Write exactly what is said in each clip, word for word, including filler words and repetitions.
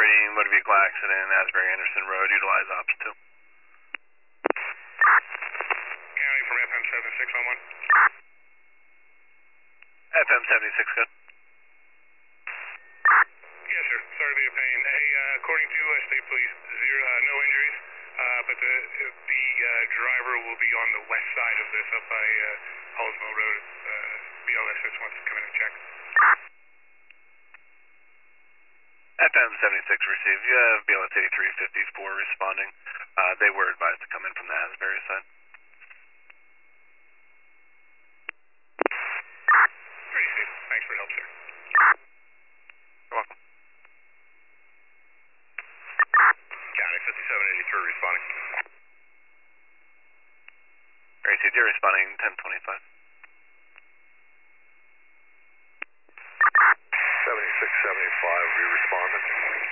reporting motor vehicle accident, Asbury Anderson Road, utilize ops two. County from F M seventy-six on one. F M seventy-six, good. Yes, sir. Sorry to be a pain. Hey, uh, according to uh, State Police, zero, uh, no injuries, uh, but the the uh, driver will be on the west side of this, up by uh, Halls Mill Road. Uh, B L S just wants to come in and check. F M seventy-six received. You have B L S eighty-three fifty-four responding. Uh, they were advised to come in from the Asbury side. Pretty safe. Thanks for your help, sir. You're welcome. County fifty-seven eighty-three responding. Received. You're responding ten twenty-five. seventy-six seventy-five, we responded.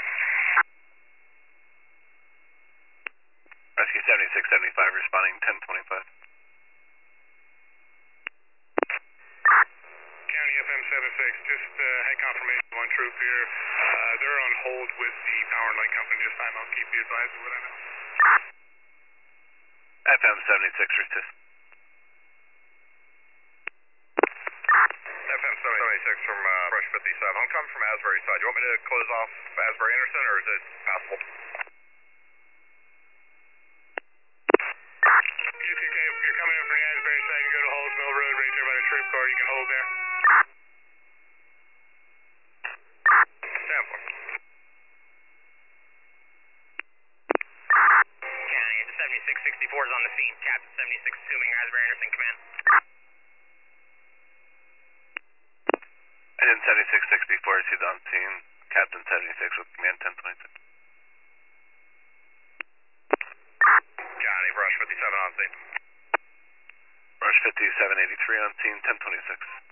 Rescue seventy-six seventy-five responding ten twenty-five. County F M seventy-six, just uh, had confirmation of one troop here. Uh, they're on hold with the Power and Light Company this time. I'll keep you advised of what I know. F M seventy-six received. F M seventy-six from uh, Brush fifty-seven. I'm coming from Asbury side. You want me to close off Asbury Anderson, or is it passable? You can, if you're coming in from the Asbury side, you go to Halls Mill Road right there by the troop car. You can hold there. Sample. County, the seventy-six sixty-four is on the scene. Captain seventy-six assuming Asbury Anderson, command. And then seventy-six sixty-four received on scene. Captain seventy-six with command ten twenty-six. County, Brush fifty-seven on scene. Rush fifty-seven eighty-three on scene ten twenty-six.